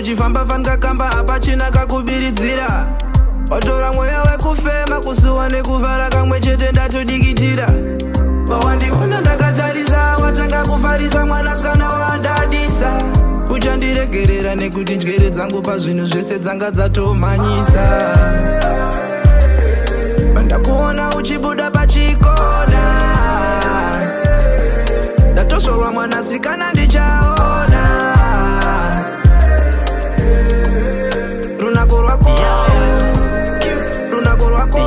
uchifamba fankakamba hapachina kakubiridzira. Watora mweya wekufema kusuwa nekuvhara kamwe chete ndatodikitira. Pawandiona ndakatarisa watanga kufarisa mwanasikana wadadisa. Uchandiregerera nekuti njere dzangu pazvinhu zvese dzanga dzatomhanyisa. Pandakuona uchibuda pachikona, ndatozorwa mwanasikana ndichaona. Runako rwako, runako rwako,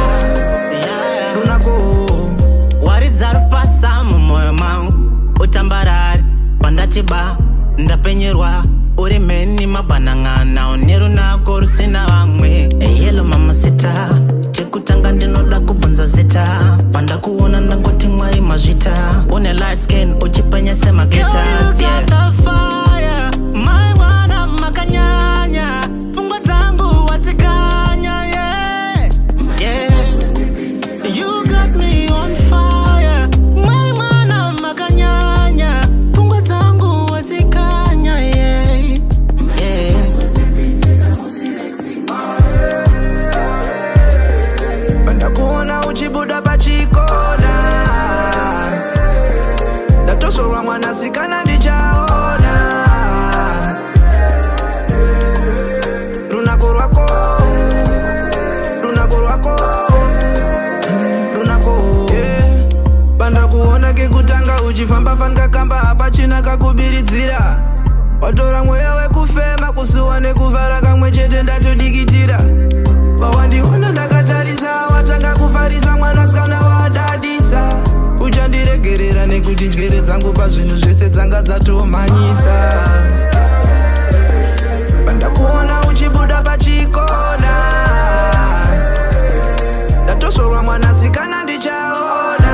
runako. Waridza rupasa mumwoyo mangu utambarari pandatiba ndapenyerwa uri meni mabanang'ana une runako rusina vamwe. Eyelo mamasita chekutanga ndinoda kubvunza zita. Pandakuona ndangoti mwari mazvita. Une light skin uchipenya semageta. Uchibuda pachikona, ndatozorwa mwanasikana ndichaona. Runako rwako, runako rwako, runako. Pandakuona kekutanga uchifamba fankakamba hapachina kakubiridzira. Watora mweya wekufema kusuwa nekuvhara kamwe chete ndatodikitira. Pawandiona ndakatarisa watanga kufarisa mwanasikana wadadisa. Uchandiregerera nekuti njere dzangu pazvinhu zvese dzanga dzatomhanyisa. Pandakuona uchibuda pachikona, ndatozorwa mwanasikana ndichaona.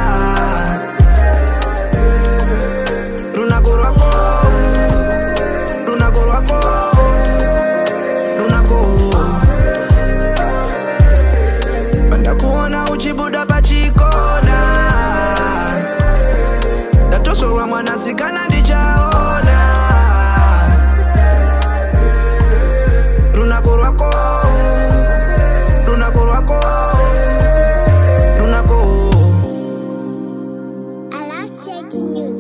Runako rwako, runako rwako, runako. Pandakuona uchibuda pachikona, ndatozorwa mwanasikana ndichaona. Runako rwako, runako rwako, runako. I love checking you.